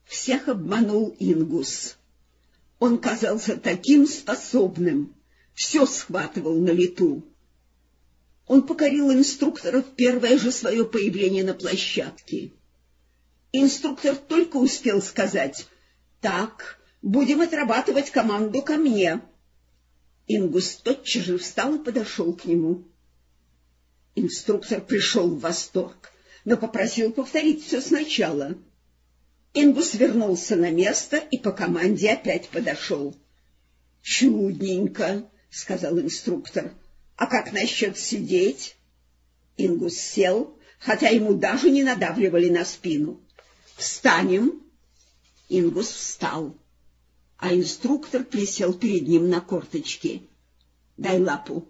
Всех обманул Ингус. Он казался таким способным, все схватывал на лету. Он покорил инструктора в первое же свое появление на площадке. Инструктор только успел сказать: «Так, будем отрабатывать команду ко мне». Ингус тотчас же встал и подошел к нему. Инструктор пришел в восторг, но попросил повторить все сначала. Ингус вернулся на место и по команде опять подошел. «Чудненько», — сказал инструктор. «А как насчет сидеть?» Ингус сел, хотя ему даже не надавливали на спину. «Встанем!» Ингус встал, а инструктор присел перед ним на корточки. «Дай лапу».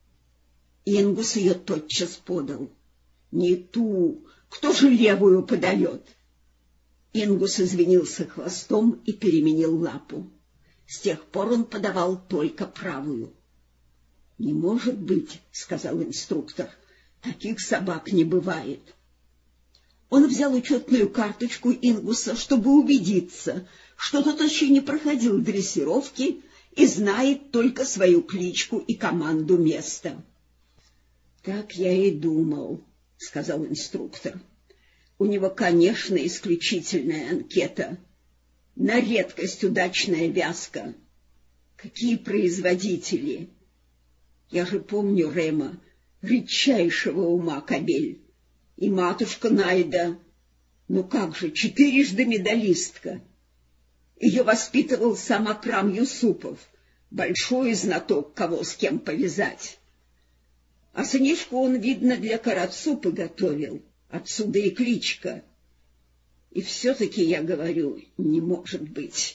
Ингус ее тотчас подал. «Не ту, кто же левую подает?» Ингус извинился хвостом и переменил лапу. С тех пор он подавал только правую. «Не может быть, — сказал инструктор, — таких собак не бывает». Он взял учетную карточку Ингуса, чтобы убедиться, что тот еще не проходил дрессировки и знает только свою кличку и команду места. «Так я и думал, — сказал инструктор. У него, конечно, исключительная анкета. На редкость удачная вязка. Какие производители! Я же помню Рема, редчайшего ума кобель, и матушка Найда. Ну как же, 4-жды медалистка. Ее воспитывал сам Акрам Юсупов, большой знаток, кого с кем повязать. А сынишку он, видно, для Карацупы готовил, отсюда и кличка. И все-таки, я говорю, не может быть».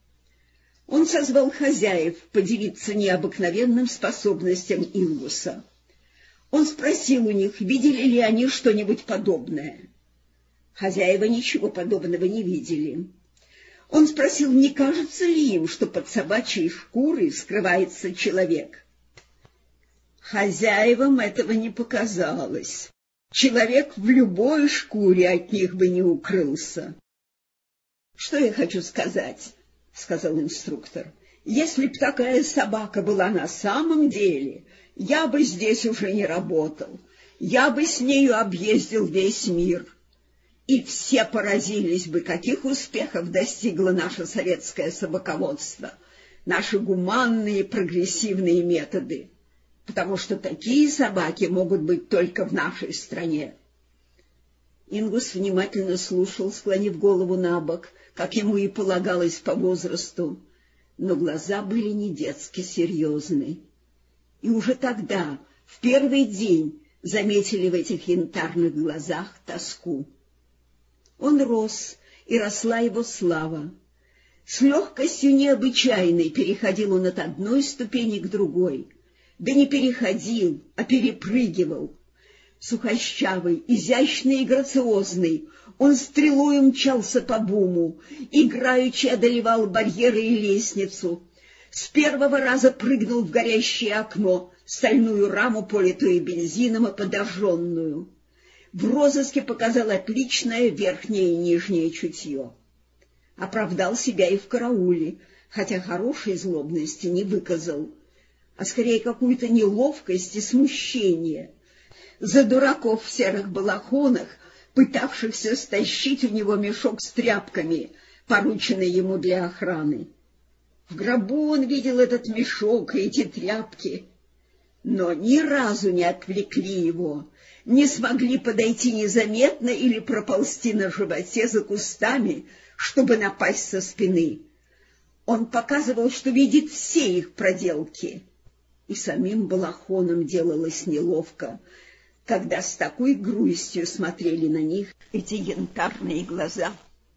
Он созвал хозяев поделиться необыкновенным способностям Ингуса. Он спросил у них, видели ли они что-нибудь подобное. Хозяева ничего подобного не видели. Он спросил, не кажется ли им, что под собачьей шкурой скрывается человек. Хозяевам этого не показалось. Человек в любой шкуре от них бы не укрылся. «Что я хочу сказать?» — сказал инструктор. «Если б такая собака была на самом деле, я бы здесь уже не работал. Я бы с нею объездил весь мир. И все поразились бы, каких успехов достигло наше советское собаководство, наши гуманные прогрессивные методы, потому что такие собаки могут быть только в нашей стране». Ингус внимательно слушал, склонив голову на бок, как ему и полагалось по возрасту, но глаза были не детски серьезны. И уже тогда, в первый день, заметили в этих янтарных глазах тоску. Он рос, и росла его слава. С легкостью необычайной переходил он от одной ступени к другой, да не переходил, а перепрыгивал. Сухощавый, изящный и грациозный, он стрелой мчался по буму, играючи одолевал барьеры и лестницу. С первого раза прыгнул в горящее окно, стальную раму, политую бензином и подожженную. В розыске показал отличное верхнее и нижнее чутье. Оправдал себя и в карауле, хотя хорошей злобности не выказал, а скорее какую-то неловкость и смущение за дураков в серых балахонах, пытавшихся стащить у него мешок с тряпками, порученный ему для охраны. В гробу он видел этот мешок и эти тряпки, но ни разу не отвлекли его, не смогли подойти незаметно или проползти на животе за кустами, чтобы напасть со спины. Он показывал, что видит все их проделки, и самим балахоном делалось неловко, когда с такой грустью смотрели на них эти янтарные глаза.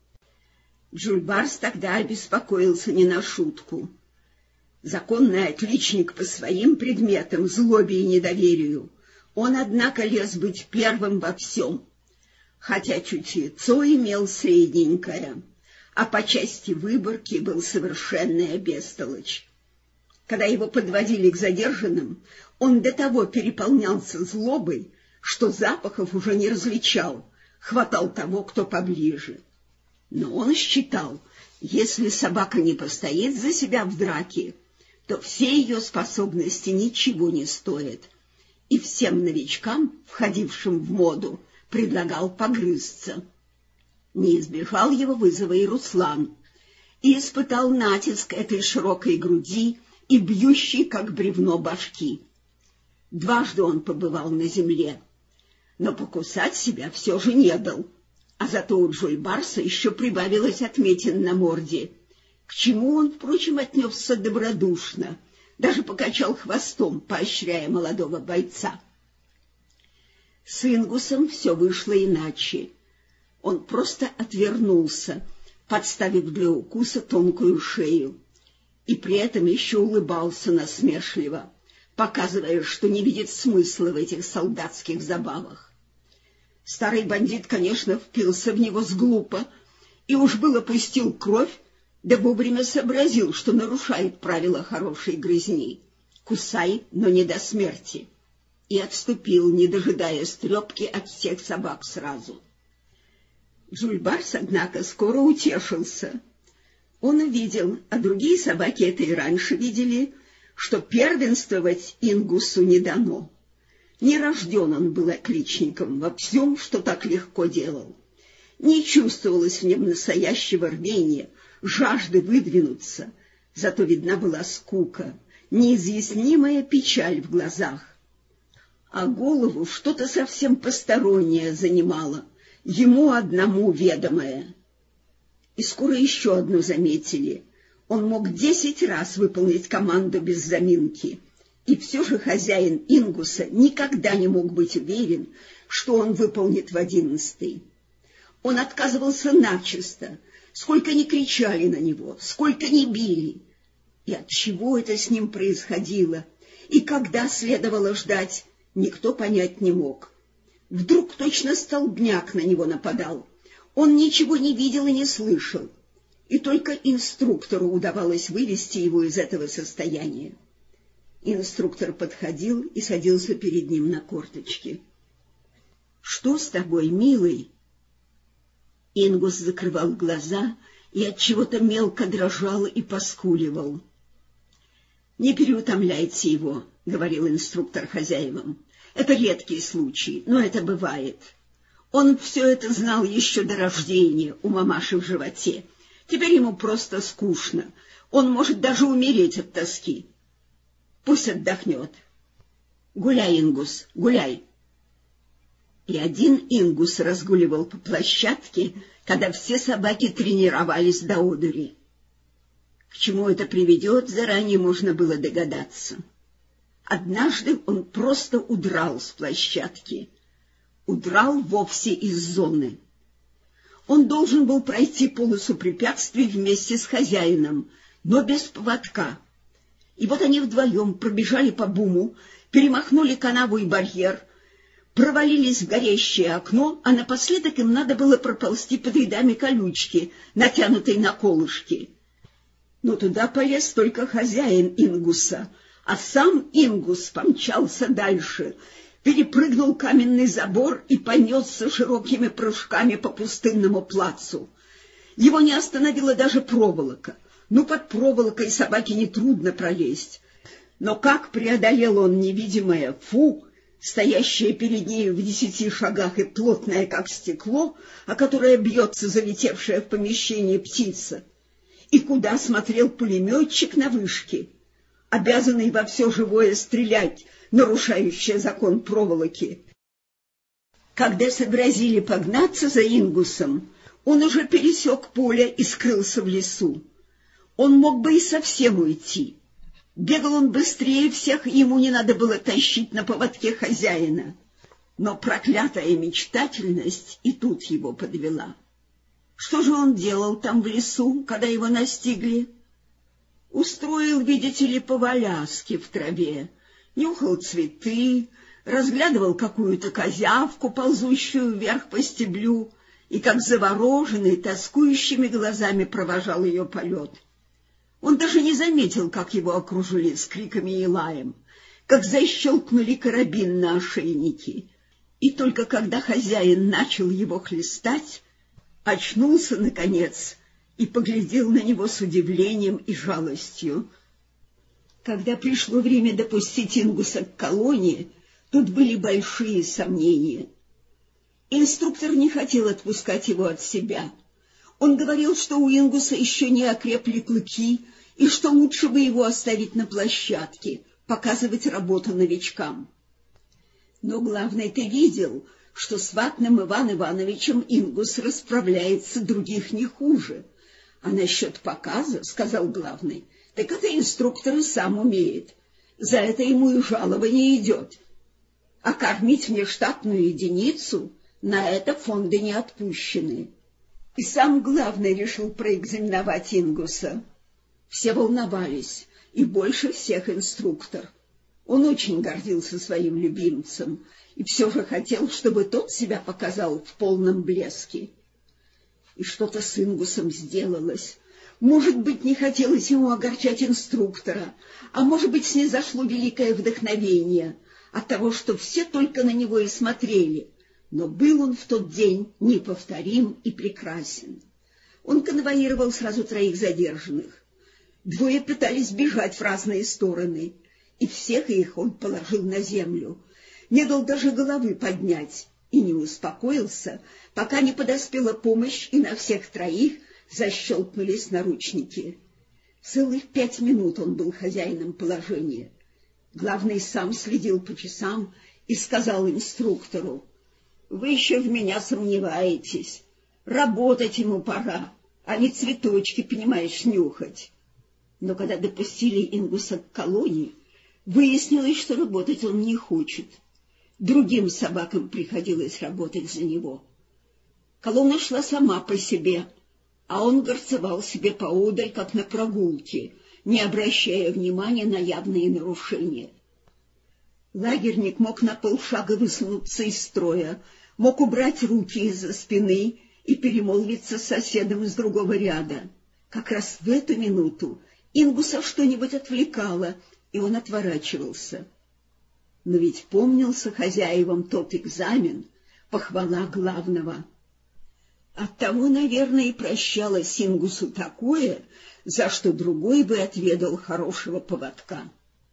Джульбарс тогда обеспокоился не на шутку. Законный отличник по своим предметам, злобе и недоверию, он, однако, лез быть первым во всем, хотя чутьецо имел средненькое, а по части выборки был совершенная бестолочь. Когда его подводили к задержанным, он до того переполнялся злобой, что запахов уже не различал, хватал того, кто поближе. Но он считал, если собака не постоит за себя в драке, то все ее способности ничего не стоят, и всем новичкам, входившим в моду, предлагал погрызться. Не избежал его вызова и Руслан, и испытал натиск этой широкой груди и бьющей, как бревно, башки. Дважды он побывал на земле, но покусать себя все же не дал, а зато у Джульбарса еще прибавилось отметин на морде, к чему он, впрочем, отнесся добродушно, даже покачал хвостом, поощряя молодого бойца. С Ингусом все вышло иначе. Он просто отвернулся, подставив для укуса тонкую шею, и при этом еще улыбался насмешливо, показывая, что не видит смысла в этих солдатских забавах. Старый бандит, конечно, впился в него сглупо и уж было пустил кровь, да вовремя сообразил, что нарушает правила хорошей грызни. Кусай, но не до смерти. И отступил, не дожидаясь трепки от всех собак сразу. Джульбарс, однако, скоро утешился. Он увидел, а другие собаки это и раньше видели, что первенствовать Ингусу не дано. Не рожден он был отличником во всем, что так легко делал. Не чувствовалось в нем настоящего рвения, жажды выдвинуться, зато видна была скука, неизъяснимая печаль в глазах. А голову что-то совсем постороннее занимало, ему одному ведомое. И скоро еще одну заметили. Он мог 10 раз выполнить команду без заминки, и все же хозяин Ингуса никогда не мог быть уверен, что он выполнит в 11-й. Он отказывался начисто, сколько ни кричали на него, сколько ни били. И от чего это с ним происходило, и когда следовало ждать, никто понять не мог. Вдруг точно столбняк на него нападал. Он ничего не видел и не слышал, и только инструктору удавалось вывести его из этого состояния. Инструктор подходил и садился перед ним на корточки. — Что с тобой, милый? Ингус закрывал глаза и отчего-то мелко дрожал и поскуливал. — Не переутомляйте его, — говорил инструктор хозяевам. — Это редкий случай, но это бывает. Он все это знал еще до рождения у мамаши в животе. Теперь ему просто скучно. Он может даже умереть от тоски. Пусть отдохнет. Гуляй, Ингус, гуляй. И один Ингус разгуливал по площадке, когда все собаки тренировались до одури. К чему это приведет, заранее можно было догадаться. Однажды он просто удрал с площадки. Удрал вовсе из зоны. Он должен был пройти полосу препятствий вместе с хозяином, но без поводка. И вот они вдвоем пробежали по буму, перемахнули канаву и барьер, провалились в горящее окно, а напоследок им надо было проползти под рядами колючки, натянутой на колышки. Но туда полез только хозяин Ингуса, а сам Ингус помчался дальше, перепрыгнул каменный забор и понесся широкими прыжками по пустынному плацу. Его не остановила даже проволока. Ну, под проволокой собаке нетрудно пролезть. Но как преодолел он невидимое «фу», стоящее перед нею в 10 шагах и плотное, как стекло, о которое бьется залетевшая в помещение птица, и куда смотрел пулеметчик на вышке, обязанный во все живое стрелять, нарушающее закон проволоки. Когда сообразили погнаться за Ингусом, он уже пересек поле и скрылся в лесу. Он мог бы и совсем уйти. Бегал он быстрее всех, ему не надо было тащить на поводке хозяина. Но проклятая мечтательность и тут его подвела. Что же он делал там в лесу, когда его настигли? Устроил, видите ли, поваляски в траве, нюхал цветы, разглядывал какую-то козявку, ползущую вверх по стеблю, и, как завороженный, тоскующими глазами провожал ее полет. Он даже не заметил, как его окружили с криками и лаем, как защелкнули карабин на ошейнике. И только когда хозяин начал его хлестать, очнулся, наконец, и поглядел на него с удивлением и жалостью. Когда пришло время допустить Ингуса к колонии, тут были большие сомнения. Инструктор не хотел отпускать его от себя. Он говорил, что у Ингуса еще не окрепли клыки, и что лучше бы его оставить на площадке, показывать работу новичкам. Но главное-то видел, что с ватным Иван Ивановичем Ингус расправляется других не хуже. А насчет показа, — сказал главный, — так это инструктор и сам умеет. За это ему и жалование идет. А кормить внештатную единицу — на это фонды не отпущены. И сам главный решил проэкзаменовать Ингуса. Все волновались, и больше всех инструктор. Он очень гордился своим любимцем и все же хотел, чтобы тот себя показал в полном блеске. И что-то с Ингусом сделалось. Может быть, не хотелось ему огорчать инструктора, а может быть, снизошло великое вдохновение от того, что все только на него и смотрели. Но был он в тот день неповторим и прекрасен. Он конвоировал сразу 3 задержанных. 2 пытались бежать в разные стороны, и всех их он положил на землю, не дал даже головы поднять и не успокоился, пока не подоспела помощь, и на всех 3 защелкнулись наручники. Целых 5 минут он был хозяином положения. Главный сам следил по часам и сказал инструктору: «Вы еще в меня сомневаетесь. Работать ему пора, а не цветочки, понимаешь, нюхать». Но когда допустили Ингуса к колонии, выяснилось, что работать он не хочет. Другим собакам приходилось работать за него. Колонна шла сама по себе, а он горцевал себе поодаль, как на прогулке, не обращая внимания на явные нарушения. Лагерник мог на полшага высунуться из строя, мог убрать руки из-за спины и перемолвиться с соседом из другого ряда. Как раз в эту минуту Ингуса что-нибудь отвлекало, и он отворачивался. Но ведь помнился хозяевам тот экзамен, похвала главного. Оттого, наверное, и прощалось Ингусу такое, за что другой бы отведал хорошего поводка.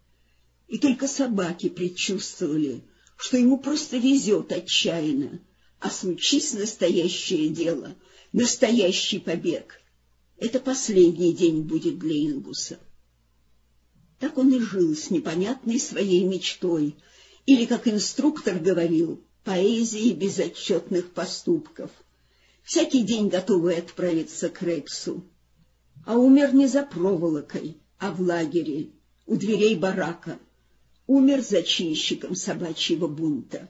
И только собаки предчувствовали, что ему просто везет отчаянно, а случись настоящее дело, настоящий побег, это последний день будет для Ингуса. Так он и жил с непонятной своей мечтой, или, как инструктор говорил, поэзией безотчетных поступков, всякий день готовый отправиться к Рексу. А умер не за проволокой, а в лагере, у дверей барака. Умер зачинщиком собачьего бунта.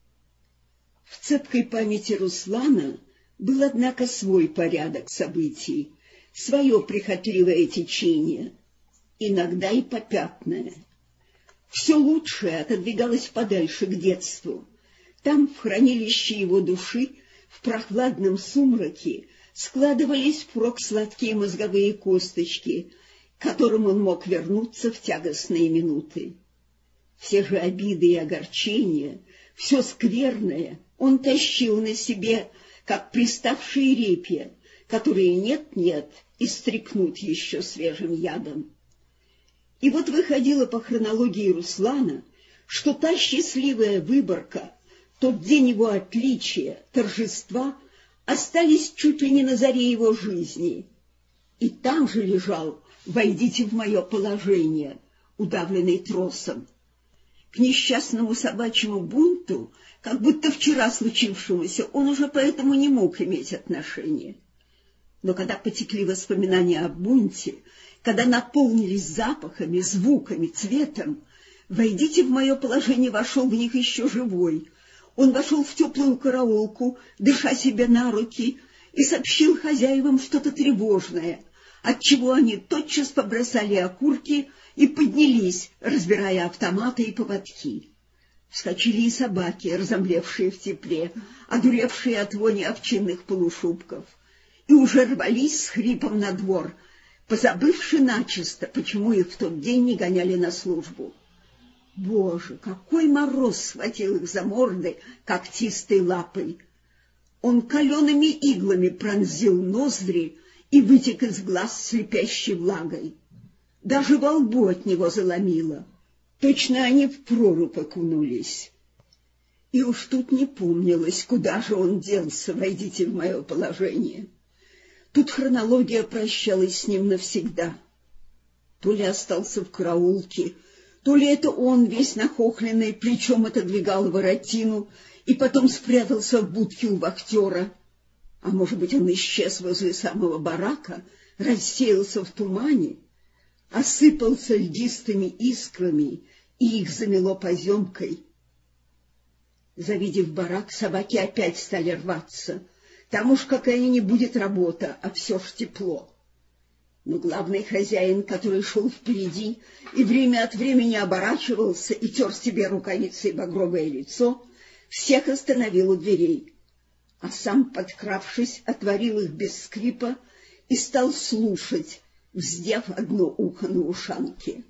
В цепкой памяти Руслана был, однако, свой порядок событий, свое прихотливое течение, иногда и попятное. Все лучшее отодвигалось подальше к детству. Там, в хранилище его души, в прохладном сумраке, складывались впрок сладкие мозговые косточки, к которым он мог вернуться в тягостные минуты. Все же обиды и огорчения, все скверное он тащил на себе, как приставшие репья, которые нет-нет и стрекнут еще свежим ядом. И вот выходило по хронологии Руслана, что та счастливая выборка, тот день его отличия, торжества, остались чуть ли не на заре его жизни. И там же лежал «Войдите в мое положение», удавленный тросом. К несчастному собачьему бунту, как будто вчера случившемуся, он уже поэтому не мог иметь отношения. Но когда потекли воспоминания о бунте, когда наполнились запахами, звуками, цветом, «Войдите в мое положение» вошел в них еще живой. Он вошел в теплую караулку, дыша себе на руки, и сообщил хозяевам что-то тревожное, отчего они тотчас побросали окурки и поднялись, разбирая автоматы и поводки. Вскочили и собаки, разомлевшие в тепле, одуревшие от вони овчинных полушубков, и уже рвались с хрипом на двор, позабывши начисто, почему их в тот день не гоняли на службу. Боже, какой мороз схватил их за морды когтистой лапой! Он калеными иглами пронзил ноздри и вытек из глаз слепящей влагой. Даже во лбу от него заломило. Точно они в прорубь окунулись. И уж тут не помнилось, куда же он делся, войдите в мое положение. Тут хронология прощалась с ним навсегда. То ли остался в караулке, то ли это он, весь нахохленный, плечом отодвигал воротину и потом спрятался в будке у вахтера. А может быть, он исчез возле самого барака, рассеялся в тумане, осыпался льдистыми искрами, и их замело поземкой. Завидев барак, собаки опять стали рваться. Там уж какая-нибудь будет работа, а все ж тепло. Но главный хозяин, который шел впереди и время от времени оборачивался и тер себе рукавицей багровое лицо, всех остановил у дверей, а сам, подкравшись, отворил их без скрипа и стал слушать, вздев одно ухо на ушанке.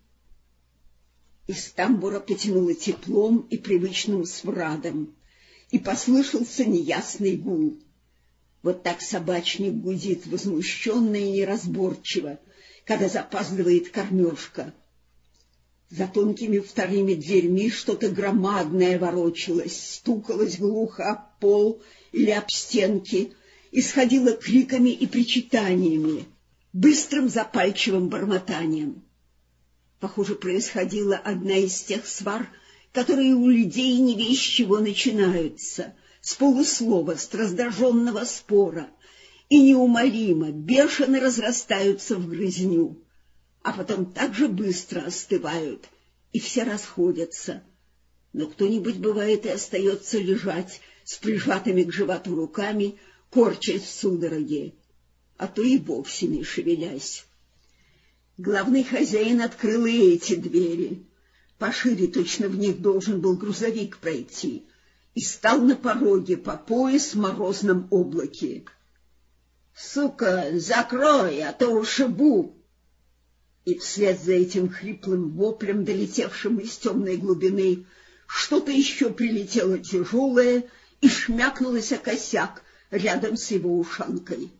Из тамбура потянуло теплом и привычным смрадом, и послышался неясный гул. Вот так собачник гудит возмущенно и неразборчиво, когда запаздывает кормежка. За тонкими вторыми дверьми что-то громадное ворочалось, стукалось глухо об пол или об стенки, исходило криками и причитаниями, быстрым запальчивым бормотанием. Похоже, происходила одна из тех свар, которые у людей не весь чего начинаются, с полуслова, с раздраженного спора, и неумолимо, бешено разрастаются в грызню, а потом так же быстро остывают, и все расходятся. Но кто-нибудь, бывает, и остается лежать с прижатыми к животу руками, корчась в судороге, а то и вовсе не шевелясь. Главный хозяин открыл и эти двери, пошире точно в них должен был грузовик пройти, и стал на пороге по пояс в морозном облаке. — Сука, закрой, а то ушибу! И вслед за этим хриплым воплем, долетевшим из темной глубины, что-то еще прилетело тяжелое и шмякнулось о косяк рядом с его ушанкой.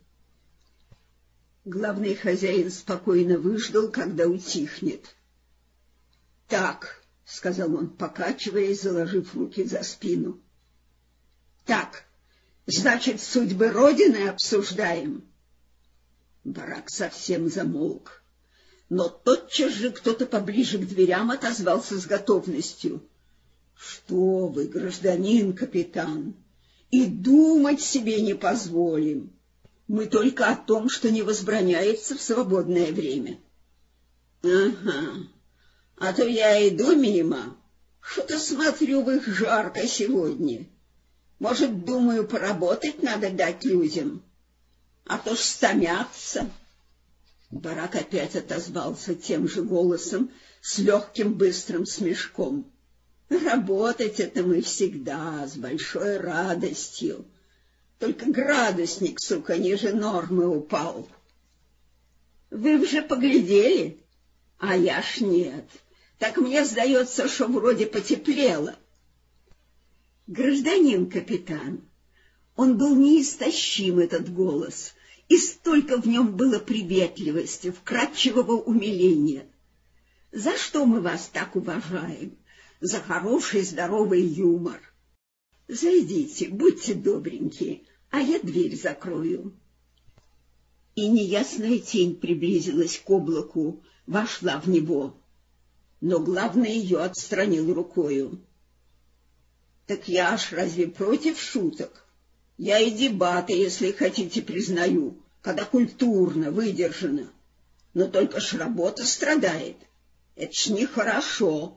Главный хозяин спокойно выждал, когда утихнет. — Так, — сказал он, покачиваясь, заложив руки за спину. — Так, значит, судьбы Родины обсуждаем? Барак совсем замолк, но тотчас же кто-то поближе к дверям отозвался с готовностью. — Что вы, гражданин капитан, и думать себе не позволим. Мы только о том, что не возбраняется в свободное время. — Ага. А то я иду мимо, что-то смотрю, в их жарко сегодня. Может, думаю, поработать надо дать людям, а то ж стомятся. Барак опять отозвался тем же голосом, с легким быстрым смешком. Работать это мы всегда, с большой радостью. Только градусник, сука, ниже нормы упал. Вы уже поглядели? А я ж нет. Так мне сдается, что вроде потеплело. Гражданин капитан, он был неистощим, этот голос, и столько в нем было приветливости, вкрадчивого умиления. За что мы вас так уважаем? За хороший здоровый юмор. Зайдите, будьте добренькие, а я дверь закрою. И неясная тень приблизилась к облаку, вошла в него. Но главный ее отстранил рукою. — Так я аж разве против шуток? Я и дебаты, если хотите, признаю, когда культурно, выдержано. Но только ж работа страдает. Это ж нехорошо.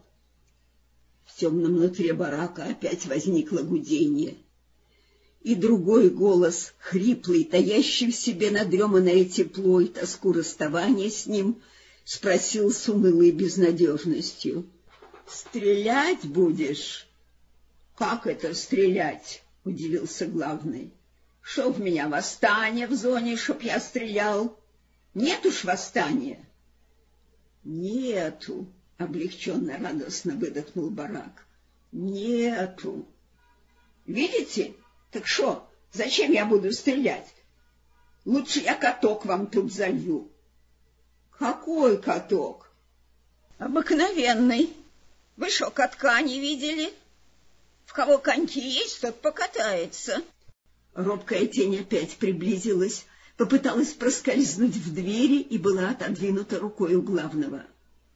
В темном нутре барака опять возникло гудение. И другой голос, хриплый, таящий в себе надреманное тепло и тоску расставания с ним, спросил с унылой безнадежностью. — Стрелять будешь? — Как это стрелять? — удивился главный. — Шо в меня восстание в зоне, чтоб я стрелял? Нет уж восстания. — Нету, — облегченно радостно выдохнул барак. — Нету. — Видите? Так шо, Зачем я буду стрелять? Лучше я каток вам тут залью. Какой каток? Обыкновенный. Вы что, катка не видели? В кого коньки есть, тот покатается. Робкая тень опять приблизилась, попыталась проскользнуть в двери и была отодвинута рукой у главного.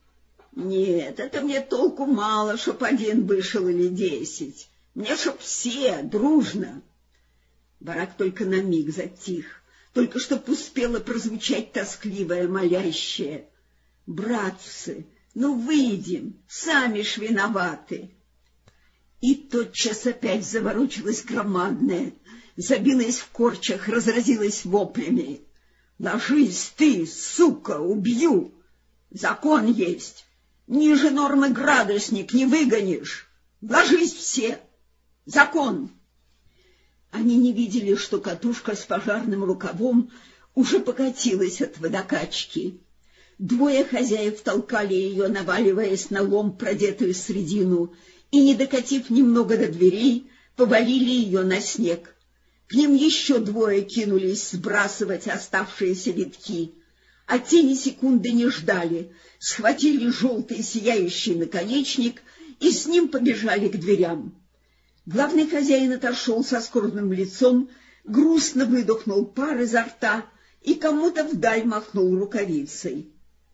Нет, это мне толку мало, чтоб один вышел или 10. Мне чтоб все, дружно. Барак только на миг затих, только чтоб успело прозвучать тоскливое, молящее: «Братцы, ну выйдем, сами ж виноваты». И тотчас опять заворочилась громадная, забилась в корчах, разразилась воплями: «Ложись ты, сука, убью! Закон есть! Ниже нормы градусник не выгонишь! Ложись все! Закон!» Они не видели, что катушка с пожарным рукавом уже покатилась от водокачки. Двое хозяев толкали ее, наваливаясь на лом, продетую средину, и, не докатив немного до дверей, повалили ее на снег. К ним еще двое кинулись сбрасывать оставшиеся витки, а те ни секунды не ждали, схватили желтый сияющий наконечник и с ним побежали к дверям. Главный хозяин отошел со скорбным лицом, грустно выдохнул пар изо рта и кому-то вдаль махнул рукавицей.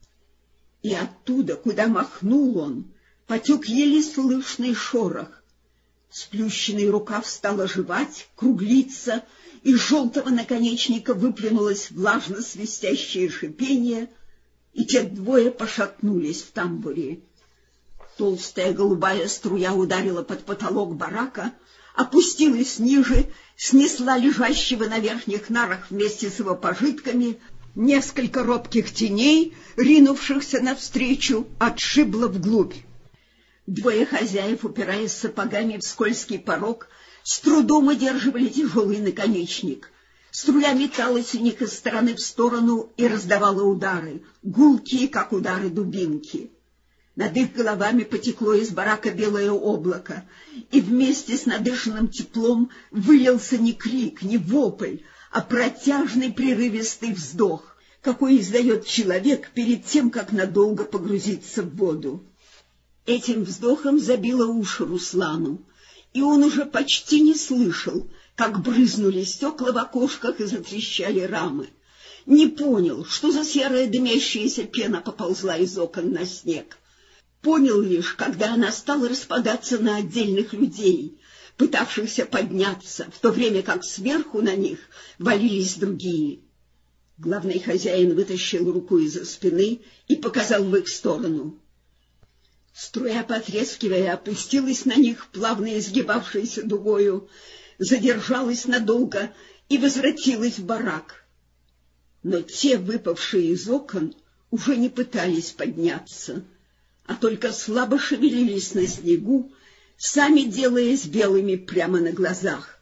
И оттуда, куда махнул он, потек еле слышный шорох. Сплющенный рукав стал оживать, круглиться, из желтого наконечника выплюнулось влажно-свистящее шипение, и те двое пошатнулись в тамбуре. Толстая голубая струя ударила под потолок барака, опустилась ниже, снесла лежащего на верхних нарах вместе с его пожитками, несколько робких теней, ринувшихся навстречу, отшибла вглубь. Двое хозяев, упираясь сапогами в скользкий порог, с трудом удерживали тяжелый наконечник. Струя металась у них из стороны в сторону и раздавала удары, гулкие, как удары дубинки. Над их головами потекло из барака белое облако, и вместе с надышанным теплом вылился не крик, не вопль, а протяжный прерывистый вздох, какой издает человек перед тем, как надолго погрузиться в воду. Этим вздохом забило уши Руслану, и он уже почти не слышал, как брызнули стекла в окошках и затрещали рамы. Не понял, что за серая дымящаяся пена поползла из окон на снег. Понял лишь, когда она стала распадаться на отдельных людей, пытавшихся подняться, в то время как сверху на них валились другие. Главный хозяин вытащил руку из-за спины и показал в их сторону. Струя, потрескивая, опустилась на них, плавно изгибавшейся дугою, задержалась надолго и возвратилась в барак. Но те, выпавшие из окон, уже не пытались подняться, а только слабо шевелились на снегу, сами делаясь белыми прямо на глазах.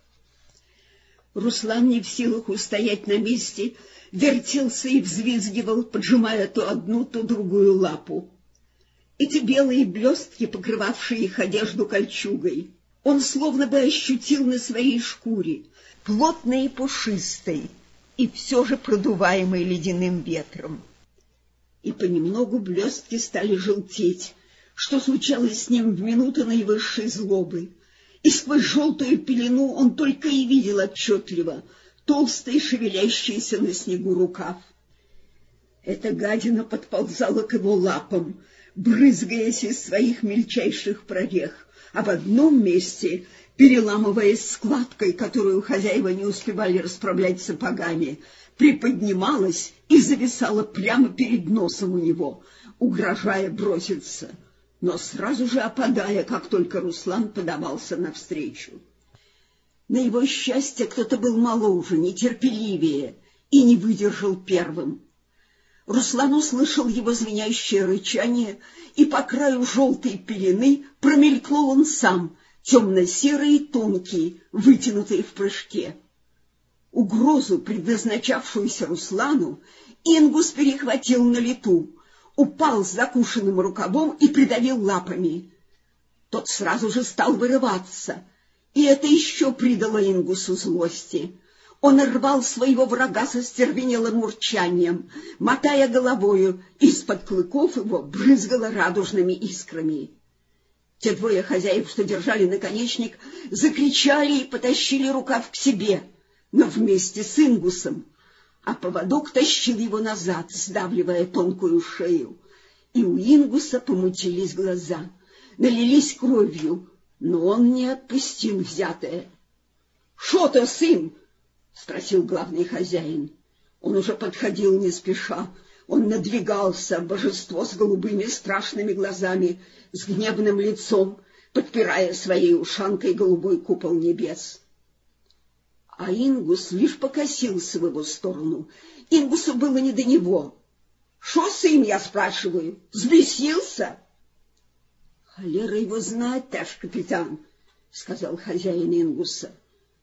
Руслан, не в силах устоять на месте, вертелся и взвизгивал, поджимая то одну, то другую лапу. Эти белые блестки, покрывавшие их одежду кольчугой, он словно бы ощутил на своей шкуре, плотной и пушистой, и все же продуваемой ледяным ветром. И понемногу блестки стали желтеть, что случалось с ним в минуты наивысшей злобы, и сквозь желтую пелену он только и видел отчетливо толстый шевелящийся на снегу рукав. Эта гадина подползала к его лапам, брызгаясь из своих мельчайших прорех, а в одном месте, переламываясь складкой, которую хозяева не успевали расправлять сапогами, приподнималась и зависала прямо перед носом у него, угрожая броситься, но сразу же опадая, как только Руслан подавался навстречу. На его счастье кто-то был моложе, нетерпеливее и не выдержал первым. Руслан услышал его звенящее рычание, и по краю желтой пелены промелькнул он сам, темно-серый и тонкий, вытянутый в прыжке. Угрозу, предназначавшуюся Руслану, Ингус перехватил на лету, упал с закушенным рукавом и придавил лапами. Тот сразу же стал вырываться, И это еще придало Ингусу злости. Он рвал своего врага со стервенелым урчанием, мотая головою, из-под клыков его брызгало радужными искрами. Те двое хозяев, что держали наконечник, закричали и потащили рукав к себе, но вместе с Ингусом, а поводок тащил его назад, сдавливая тонкую шею. И у Ингуса помутились глаза, налились кровью, но он не отпустил взятое. — Шо то, сын? — спросил главный хозяин. Он уже подходил не спеша. Он надвигался, божество с голубыми страшными глазами, с гневным лицом, подпирая своей ушанкой голубой купол небес. А Ингус лишь покосился в его сторону. Ингусу было не до него. — Шо, сын, я спрашиваю, взбесился? — Холера его знает, товарищ капитан, — сказал хозяин Ингуса.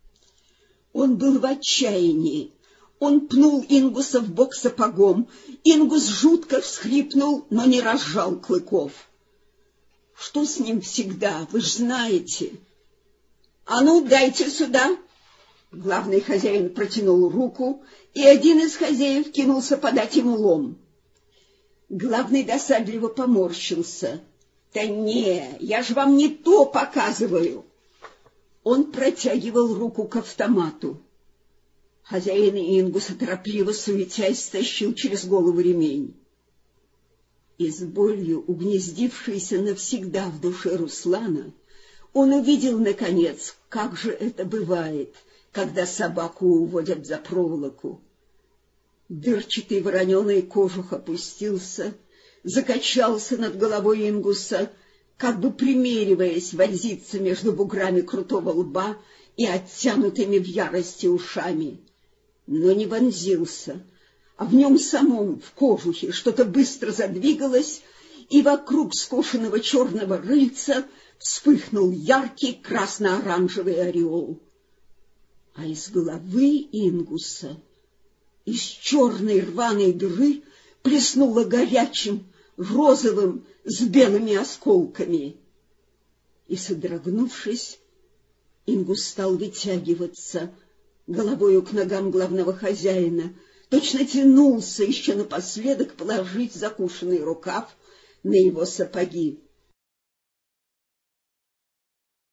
Он был в отчаянии. Он пнул Ингуса в бок сапогом. Ингус жутко всхлипнул, но не разжал клыков. Что с ним всегда, вы ж знаете. — А ну, дайте сюда! Главный хозяин протянул руку, и один из хозяев кинулся подать ему лом. Главный досадливо поморщился. — Да не, я ж вам не то показываю. Он протягивал руку к автомату. Хозяин Ингуса торопливо, суетясь, стащил через голову ремень. И с болью, угнездившейся навсегда в душе Руслана, он увидел, наконец, как же это бывает, когда собаку уводят за проволоку. Дырчатый вороненый кожух опустился, закачался над головой Ингуса, как бы примериваясь возиться между буграми крутого лба и оттянутыми в ярости ушами. Но не вонзился, а в нем самом, в кожухе, что-то быстро задвигалось, и вокруг скошенного черного рыльца вспыхнул яркий красно-оранжевый ореол. А из головы Ингуса, из черной рваной дыры, плеснуло горячим, розовым, с белыми осколками. И, содрогнувшись, Ингус стал вытягиваться головою к ногам главного хозяина, точно тянулся еще напоследок положить закушенный рукав на его сапоги.